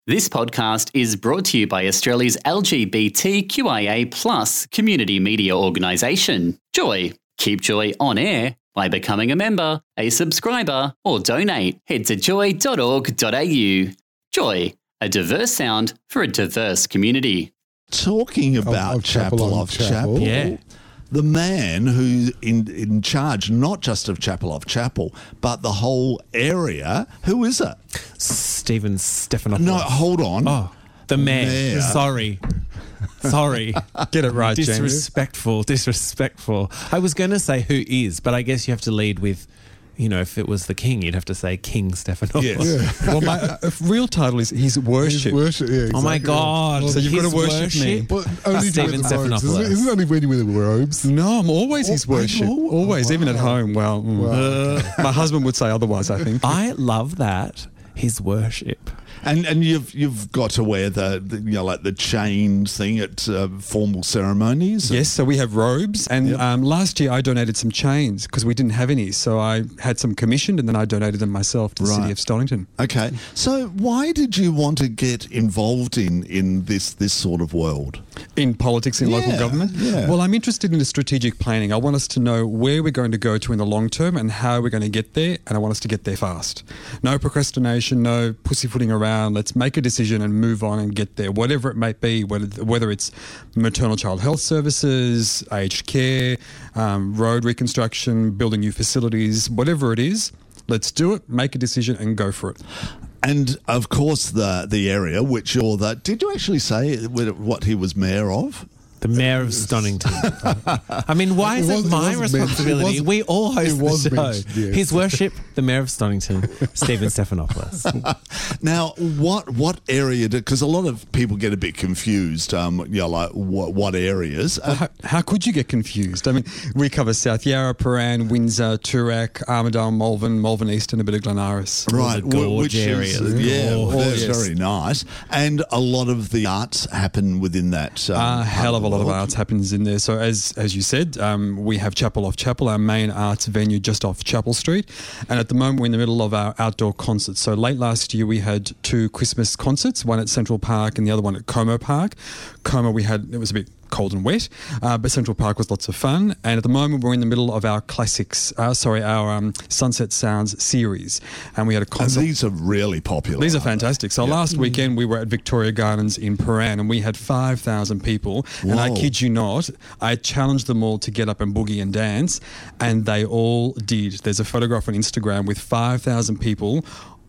This podcast is brought to you by Australia's LGBTQIA+ community media organisation, Joy. Keep Joy on air by becoming a member, a subscriber, or donate. Head to joy.org.au. Joy, a diverse sound for a diverse community. Talking about Chapel of Chapel. Yeah. The man who's in charge, not just of Chapel of Chapel, but the whole area. Who is it? Stephen Stephanopoulos. No, hold on. Oh, the mayor. Mayor. Sorry. Get it right, James. Disrespectful. I was going to say who is, but I guess you have to lead with, you know, if it was the king, you'd have to say King Stephanopoulos. Yes. Well, my real title is His Worship. Worship, yeah, exactly. Oh my God. So you've got to His worship me. But only Stephen with the robes. Stephanopoulos. Isn't it only when you wear the robes? No, I'm always His worship. Always, even at home. Well, my husband would say otherwise, I think. I love that. His worship. And you've got to wear the like the chain thing at formal ceremonies. Yes, so we have robes. And Yep. last year I donated some chains because we didn't have any. So I had some commissioned and then I donated them myself to the city of Stonington. Okay. So why did you want to get involved in this sort of world? In politics, in local government? yeah. Well, I'm interested in the strategic planning. I want us to know where we're going to go to in the long term and how we're going to get there, and I want us to get there fast. No procrastination, no pussyfooting around. Let's make a decision and move on and get there, whatever it might be, whether it's maternal child health services, aged care, road reconstruction, building new facilities, whatever it is. Let's do it, make a decision and go for it. And of course, the area which you're did you actually say what he was mayor of? The mayor of Stonington. I mean, why is it my responsibility? We all host the show. mentioned, yes. His worship, the mayor of Stonington, Stephen Stephanopoulos. Now, what area? Because a lot of people get a bit confused. Like what areas? How could you get confused? I mean, we cover South Yarra, Paran, Windsor, Toorak, Armidale, Malvern East and a bit of Glenaris. Right, gorge is areas. that's Yes. very nice. And a lot of the arts happen within that. A hell of a lot of arts happens in there. So as you said, we have Chapel of Chapel, our main arts venue just off Chapel Street. And at the moment we're in the middle of our outdoor concerts. So late last year we had 2 Christmas concerts, one at Central Park and the other one at Como Park. Como it was a bit cold and wet, but Central Park was lots of fun. And at the moment we're in the middle of our classics, our Sunset Sounds series. And we had a concert. And these are really popular. These are fantastic. So last weekend we were at Victoria Gardens in Paran and we had 5,000 people. And I Whoa. kid you not, I challenged them all to get up and boogie and dance, and they all did. There's a photograph on Instagram with 5,000 people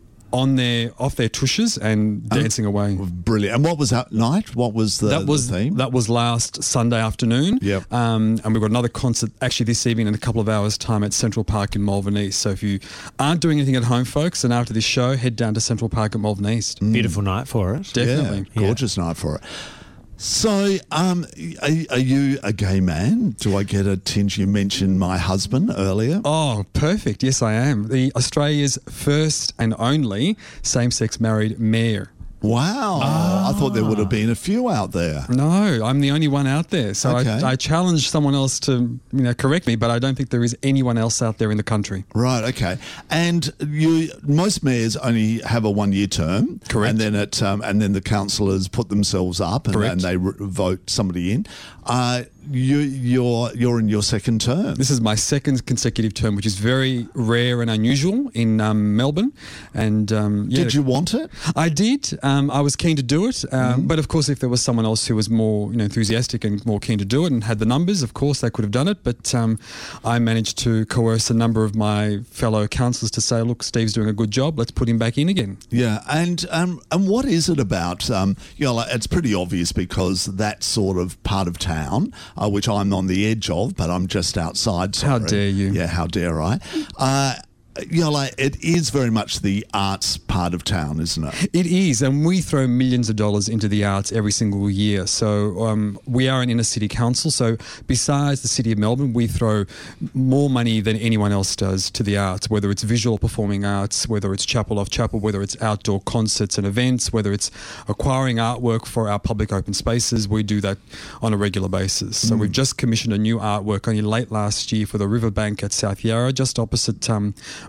off their tushes and dancing away. Brilliant. And what was that night? What was the theme? That was last Sunday afternoon. Yep. And we've got another concert actually this evening in a couple of hours' time at Central Park in Malvern East. So if you aren't doing anything at home, folks, and after this show, head down to Central Park at Malvern East. Beautiful night for it. Definitely. Yeah, gorgeous night for it. So, are you a gay man? Do I get a tinge? You mentioned my husband earlier. Oh, perfect. Yes, I am. The Australia's first and only same-sex married mayor. Wow. I thought there would have been a few out there. No, I'm the only one out there. So Okay. I challenge someone else to correct me, but I don't think there is anyone else out there in the country. Right, okay. And most mayors only have a 1-year term. Correct. And then the councillors put themselves up and they vote somebody in. You're in your second term. This is my second consecutive term, which is very rare and unusual in Melbourne. And Did you want it? I did. I was keen to do it, but of course, if there was someone else who was more enthusiastic and more keen to do it and had the numbers, of course, they could have done it. But I managed to coerce a number of my fellow councillors to say, "Look, Steve's doing a good job. Let's put him back in again." Yeah, and what is it about? It's pretty obvious because that sort of part of town, which I'm on the edge of, but I'm just outside. Sorry. How dare you? Yeah, how dare I? It is very much the arts part of town, isn't it? It is, and we throw millions of dollars into the arts every single year. So we are an inner city council, so besides the City of Melbourne, we throw more money than anyone else does to the arts, whether it's visual performing arts, whether it's Chapel of Chapel, whether it's outdoor concerts and events, whether it's acquiring artwork for our public open spaces. We do that on a regular basis. So we've just commissioned a new artwork only late last year for the riverbank at South Yarra, just opposite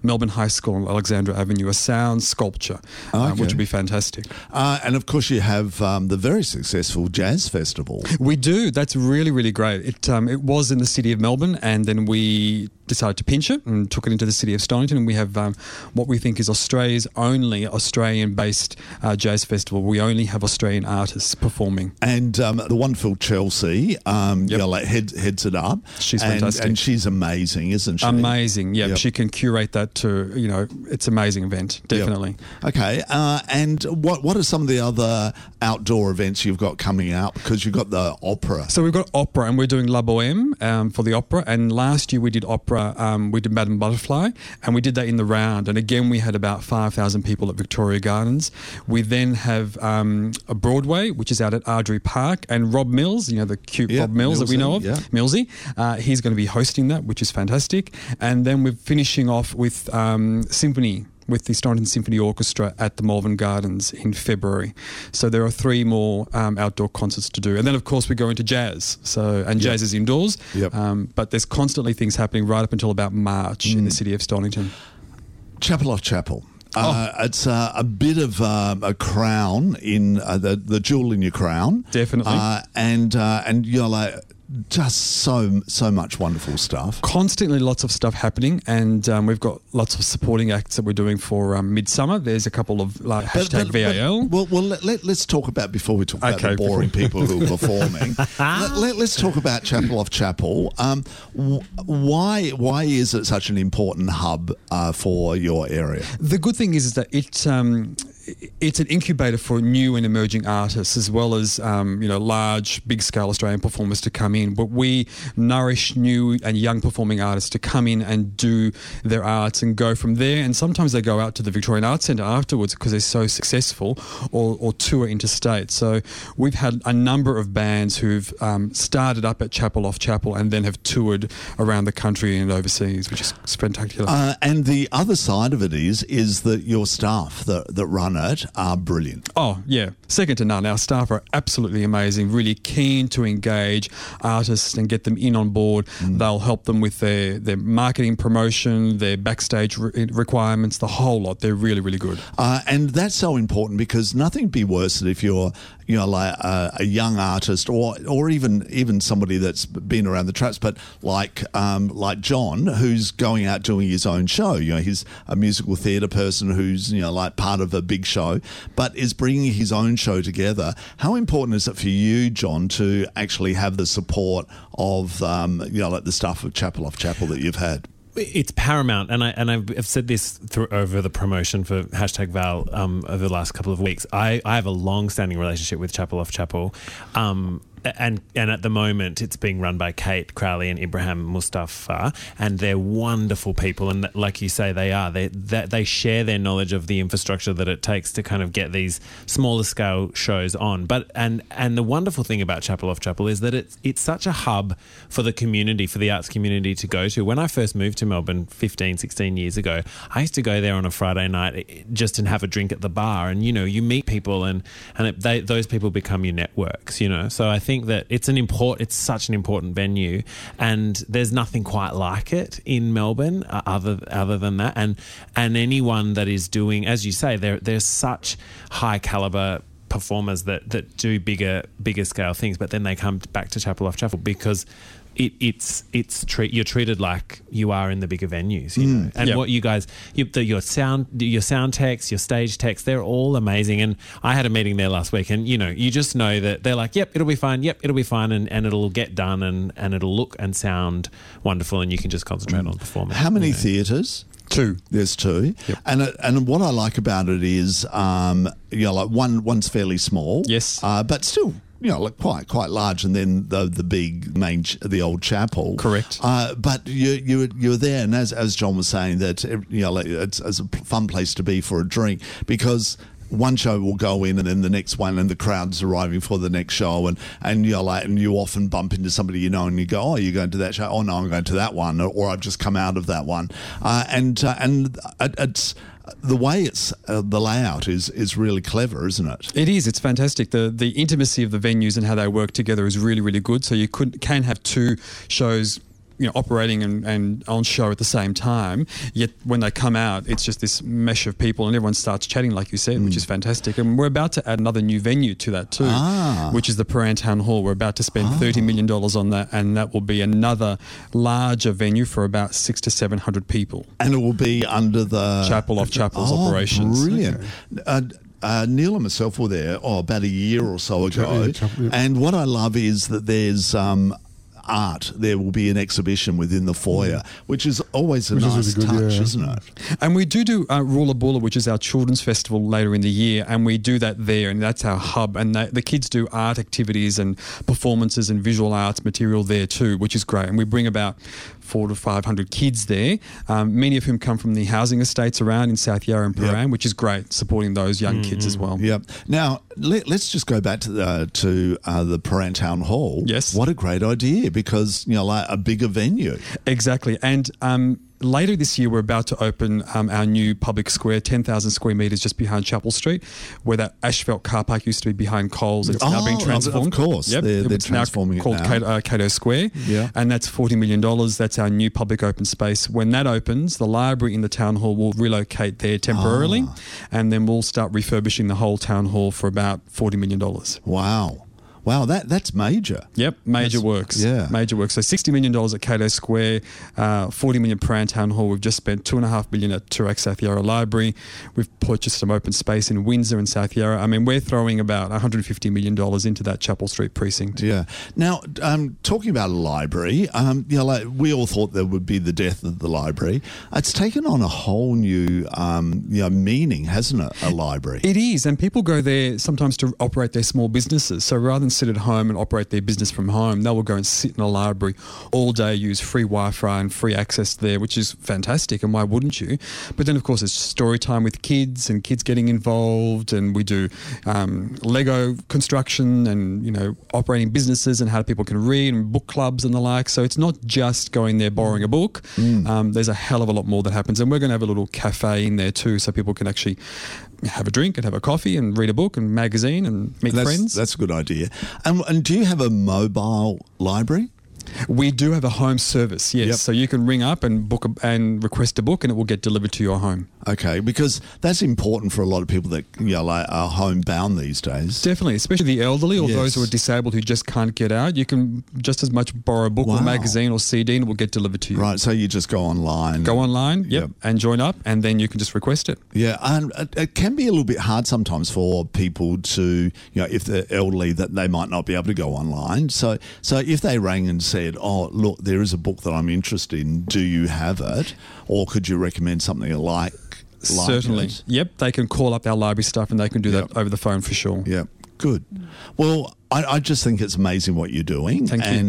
Melbourne High School on Alexandra Avenue, a sound sculpture, Okay. which would be fantastic. And of course, you have the very successful Jazz Festival. We do. That's really, really great. It was in the city of Melbourne, and then we decided to pinch it and took it into the city of Stonington. And we have what we think is Australia's only Australian-based jazz festival. We only have Australian artists performing. And the wonderful Chelsea heads it up. She's and, fantastic. And she's amazing, isn't she? Amazing. Yeah, Yep. she can curate that to, it's an amazing event, definitely. Yep. Okay. And what are some of the other outdoor events you've got coming out? Because you've got the opera. So we've got opera, and we're doing La Boheme for the opera. And last year we did opera. We did Madame Butterfly, and we did that in the round. And again, we had about 5,000 people at Victoria Gardens. We then have a Broadway, which is out at Ardrey Park, and Rob Mills, the cute Rob Mills that we know of, Millsy. He's going to be hosting that, which is fantastic. And then we're finishing off with Symphony, with the Stonington Symphony Orchestra at the Malvern Gardens in February. So there are 3 more outdoor concerts to do. And then, of course, we go into jazz. Jazz is indoors, but there's constantly things happening right up until about March in the city of Stonington. Chapel off Chapel. It's a bit of a crown in the jewel in your crown. Definitely. And you're like, just so much wonderful stuff. Constantly lots of stuff happening, and we've got lots of supporting acts that we're doing for Midsummer. There's a couple of hashtag VAL. Let's talk about, before we talk about the boring people who are performing, let's talk about Chapel off Chapel. Why is it such an important hub for your area? The good thing is that it's an incubator for new and emerging artists, as well as large, big-scale Australian performers to come in. But we nourish new and young performing artists to come in and do their arts and go from there. And sometimes they go out to the Victorian Arts Centre afterwards because they're so successful, or tour interstate. So we've had a number of bands who've started up at Chapel off Chapel and then have toured around the country and overseas, which is spectacular. And the other side of it is that your staff that run it are brilliant. Oh, yeah. Second to none. Our staff are absolutely amazing, really keen to engage artists and get them in on board. They'll help them with their marketing, promotion, their backstage requirements, the whole lot. They're really, really good. And that's so important, because nothing would be worse than if you're like a young artist or even somebody that's been around the traps, but like John, who's going out doing his own show. He's a musical theatre person who's like part of a big show, but is bringing his own show together. How important is it for you, John, to actually have the support of like the staff of Chapel off Chapel that you've had? It's paramount, and I've said this over the promotion for hashtag Val over the last couple of weeks. I have a long-standing relationship with Chapel off Chapel, and at the moment it's being run by Kate Crowley and Ibrahim Mustafa, and they're wonderful people. And like you say, they share their knowledge of the infrastructure that it takes to kind of get these smaller scale shows on. But and the wonderful thing about Chapel off Chapel is that it's such a hub for the community, for the arts community to go to. When I first moved to Melbourne 15, 16 years ago, I used to go there on a Friday night just and have a drink at the bar, and you meet people, and those people become your networks. So I think that it's such an important venue, and there's nothing quite like it in Melbourne other than that. And anyone that is doing, as you say, there's such high caliber performers that do bigger scale things, but then they come back to Chapel off Chapel because you're treated like you are in the bigger venues, And what you guys, your sound techs, your stage techs, they're all amazing. And I had a meeting there last week, and you just know that they're like, yep, it'll be fine, and it'll get done, and it'll look and sound wonderful, and you can just concentrate on performing. How many theatres? 2. There's 2. Yep. And what I like about it is, like one's fairly small. Yes. But still, like quite large, and then the big the old chapel. Correct. But you're there, and as John was saying, that it's a fun place to be for a drink, because one show will go in and then the next one, and the crowd's arriving for the next show, and you often bump into somebody and you go, oh, you're going to that show? Oh no, I'm going to that one, or I've just come out of that one, and it's the way the layout is really clever, isn't it? It is. It's fantastic. The intimacy of the venues and how they work together is really, really good. So you can have 2 shows operating and on show at the same time. Yet when they come out, it's just this mesh of people and everyone starts chatting, like you said, which is fantastic. And we're about to add another new venue to that too, which is the Prahran Town Hall. We're about to spend $30 million on that, and that will be another larger venue for about 600 to 700 people. And it will be under the Chapel of Chapels operations. Brilliant. Neil and myself were there about a year or so ago, and what I love is that there's art. There will be an exhibition within the foyer, which is always a nice touch, isn't it? And we do Rula Bula, which is our children's festival later in the year, and we do that there, and that's our hub. And the kids do art activities and performances and visual arts material there too, which is great. And we bring about 400 to 500 kids there, many of whom come from the housing estates around in South Yarra and Prahran, which is great, supporting those young kids as well. Yep. Now, let's just go back to the Prahran Town Hall. Yes. What a great idea, because, like a bigger venue. Exactly. And later this year, we're about to open our new public square, 10,000 square metres just behind Chapel Street, where that asphalt car park used to be behind Coles. It's now being transformed. Of course. Yep. They're transforming now it called Cato Square. Yeah. And that's $40 million. That's our new public open space. When that opens, the library in the town hall will relocate there temporarily, and then we'll start refurbishing the whole town hall for about $40 million. Wow, that's major. Yep, major works. So $60 million at Cato Square, $40 million Prahran Town Hall. We've just spent $2.5 million at Toorak South Yarra Library. We've purchased some open space in Windsor and South Yarra. I mean, we're throwing about $150 million into that Chapel Street precinct. Yeah. Now, talking about a library, we all thought there would be the death of the library. It's taken on a whole new meaning, hasn't it? A library. It is, and people go there sometimes to operate their small businesses. So rather than sit at home and operate their business from home, they will go and sit in a library all day, use free Wi-Fi and free access there, which is fantastic, and why wouldn't you? But then, of course, it's story time with kids and kids getting involved, and we do Lego construction and, operating businesses and how people can read and book clubs and the like. So it's not just going there borrowing a book. There's a hell of a lot more that happens, and we're going to have a little cafe in there too, so people can actually have a drink and have a coffee and read a book and magazine and meet friends. That's a good idea. And do you have a mobile library? We do have a home service, yes. Yep. So you can ring up and book and request a book, and it will get delivered to your home. Okay, because that's important for a lot of people that are homebound these days. Definitely, especially the elderly or those who are disabled who just can't get out. You can just as much borrow a book or magazine or CD, and it will get delivered to you. Right, so you just go online. And join up, and then you can just request it. Yeah, and it can be a little bit hard sometimes for people to, if they're elderly, that they might not be able to go online. So if they rang and said, "Oh, look, there is a book that I'm interested in. Do you have it, or could you recommend something like?" Certainly. It? Yep, they can call up our library staff, and they can do that over the phone for sure. Yep, good. Well, I just think it's amazing what you're doing. Thank you.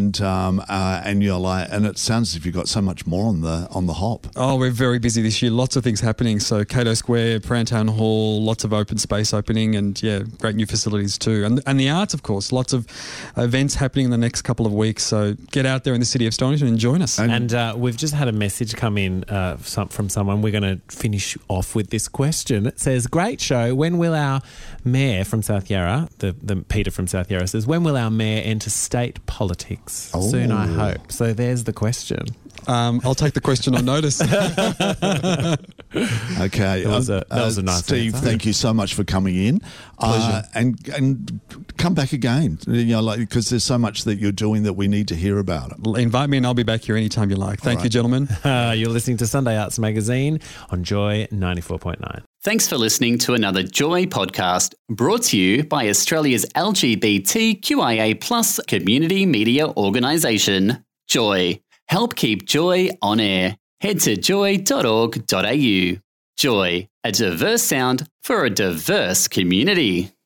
And you're and it sounds as if you've got so much more on the hop. Oh, we're very busy this year. Lots of things happening. So Cato Square, Prahran Town Hall, lots of open space opening, and great new facilities too. And the arts, of course, lots of events happening in the next couple of weeks. So get out there in the city of Stonyton and join us. And we've just had a message come in from someone. We're going to finish off with this question. It says, "Great show. When will our mayor from South Yarra, the Peter from South Yarra says, when will our mayor enter state politics? Soon, I hope." So there's the question. I'll take the question on notice. Okay. That was a nice Steve, answer. thank you so much for coming in. Pleasure. And come back again, because there's so much that you're doing that we need to hear about it. Invite me and I'll be back here anytime you like. Thank you, gentlemen. You're listening to Sunday Arts Magazine on Joy 94.9. Thanks for listening to another Joy podcast brought to you by Australia's LGBTQIA+ community media organisation, Joy. Help keep Joy on air. Head to joy.org.au. Joy, a diverse sound for a diverse community.